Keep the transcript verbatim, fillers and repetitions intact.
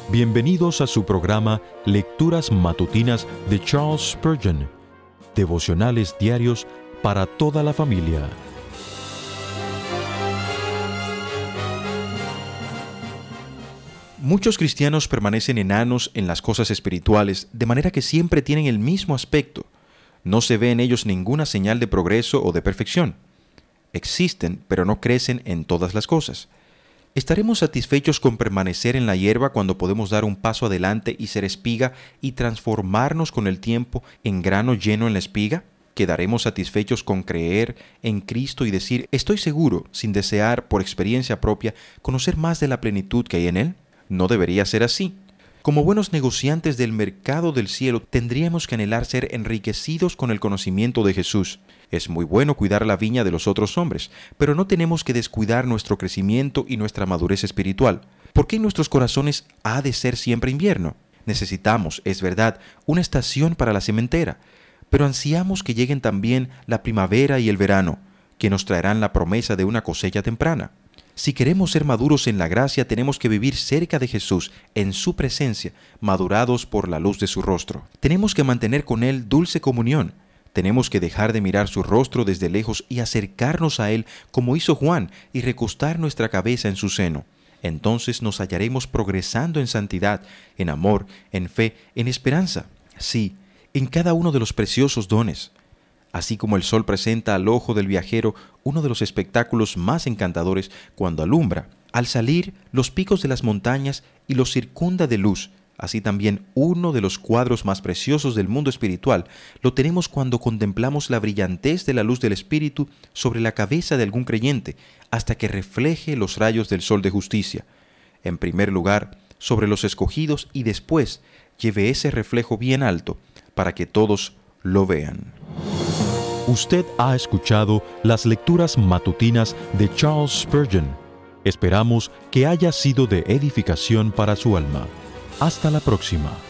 Bienvenidos a su programa Lecturas Matutinas de Charles Spurgeon, devocionales diarios para toda la familia. Muchos cristianos permanecen enanos en las cosas espirituales, de manera que siempre tienen el mismo aspecto. No se ve en ellos ninguna señal de progreso o de perfección. Existen, pero no crecen en todas las cosas. ¿Estaremos satisfechos con permanecer en la hierba cuando podemos dar un paso adelante y ser espiga y transformarnos con el tiempo en grano lleno en la espiga? ¿Quedaremos satisfechos con creer en Cristo y decir, estoy seguro, sin desear por experiencia propia, conocer más de la plenitud que hay en Él? No debería ser así. Como buenos negociantes del mercado del cielo, tendríamos que anhelar ser enriquecidos con el conocimiento de Jesús. Es muy bueno cuidar la viña de los otros hombres, pero no tenemos que descuidar nuestro crecimiento y nuestra madurez espiritual. ¿Por qué en nuestros corazones ha de ser siempre invierno? Necesitamos, es verdad, una estación para la sementera, pero ansiamos que lleguen también la primavera y el verano, que nos traerán la promesa de una cosecha temprana. Si queremos ser maduros en la gracia, tenemos que vivir cerca de Jesús, en su presencia, madurados por la luz de su rostro. Tenemos que mantener con Él dulce comunión. Tenemos que dejar de mirar su rostro desde lejos y acercarnos a Él como hizo Juan y recostar nuestra cabeza en su seno. Entonces nos hallaremos progresando en santidad, en amor, en fe, en esperanza. Sí, en cada uno de los preciosos dones. Así como el sol presenta al ojo del viajero uno de los espectáculos más encantadores cuando alumbra, al salir los picos de las montañas y los circunda de luz, así también uno de los cuadros más preciosos del mundo espiritual lo tenemos cuando contemplamos la brillantez de la luz del Espíritu sobre la cabeza de algún creyente, hasta que refleje los rayos del sol de justicia. En primer lugar, sobre los escogidos y después lleve ese reflejo bien alto para que todos lo vean. Usted ha escuchado las lecturas matutinas de Charles Spurgeon. Esperamos que haya sido de edificación para su alma. Hasta la próxima.